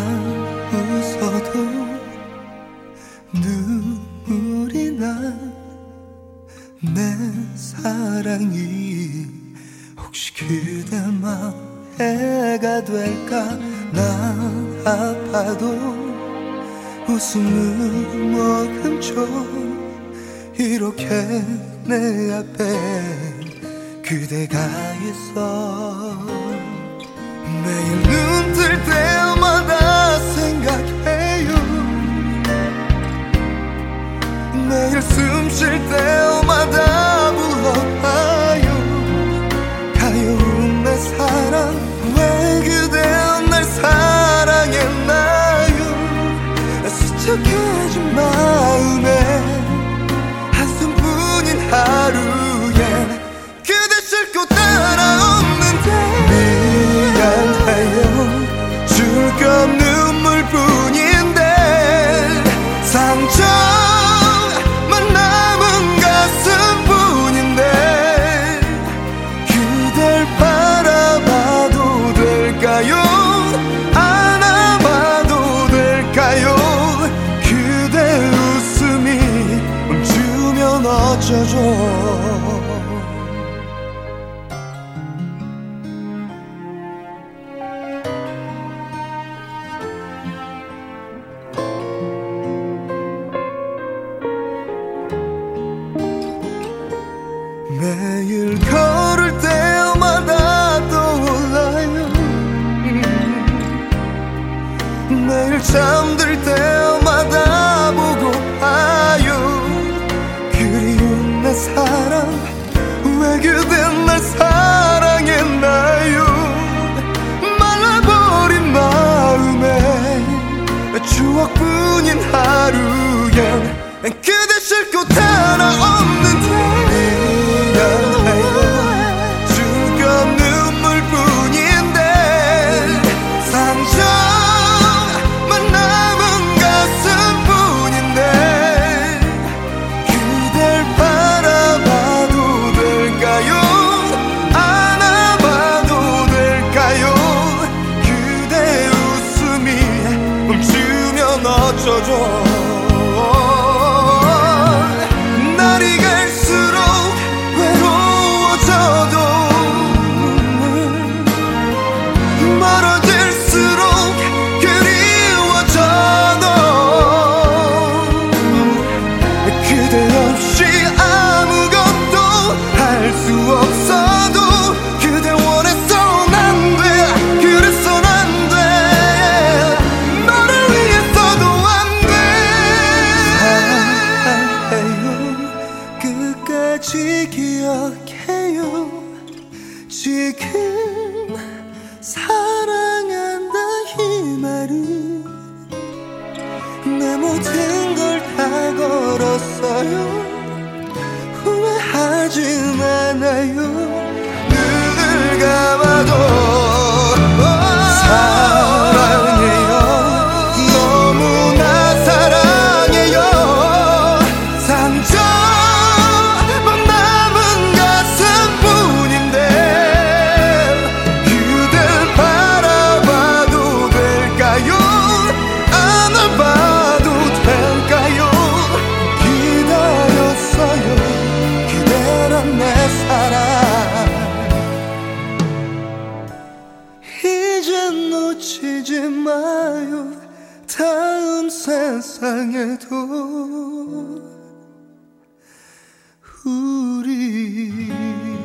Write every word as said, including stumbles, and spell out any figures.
웃어도 눈물이 나 내 사랑이 혹시 그대 맘에가 될까. 나 아파도 웃음을 머금죠. 이렇게 내 앞에 그대가 있어. 매일 눈 뜰 때마다 생각해요. 매일 숨 쉴 때마다 불러봐요. 가여운 내 사랑, 왜 그대 날 사랑했나요. 수척해진 마음에 한숨뿐인 하루에 그대 싫고 따라없는데 미안해요. 줄 건 눈물뿐인데 상처만 남은 가슴뿐인데 그댈 바라봐도 될까요? 안아봐도 될까요? 그대 웃음이 멈추면 어쩌죠. 매일 걸을 때마다 떠올라요. 매일 잠들 때마다 보고 봐요. 그리운 내 사랑, 왜 그대 날 사랑했나요. 말라버린 마음에 추억뿐인 하루엔 그대 싫고 따라없는데 줄 건 눈물뿐인데 상처만 남은 가슴뿐인데 그댈 바라봐도 될까요? 안아봐도 될까요? 그대 웃음이 멈추면 어쩌죠. 날이 갈수록 외로워져도 멀어질수록 그리워져도 그대 없이 아무것도 할 수 없어도 그대 원했어 난 돼. 그랬어 난 돼. 너를 위해서도 안 돼. 사랑해요. 끝까지 기억해요. 지금 사랑한다 이 말은 내 모든 걸 다 걸었어요. 후회하진 않아요. 눈을 감아도 사랑해요. 너무나 사랑해요. 상처만 남은 가슴뿐인데 그댈 바라봐도 될까요? 안아봐도 될까요? 기다렸어요. 그대란 내 사랑 이젠 놓치지 마요. 다음 세상에도 우리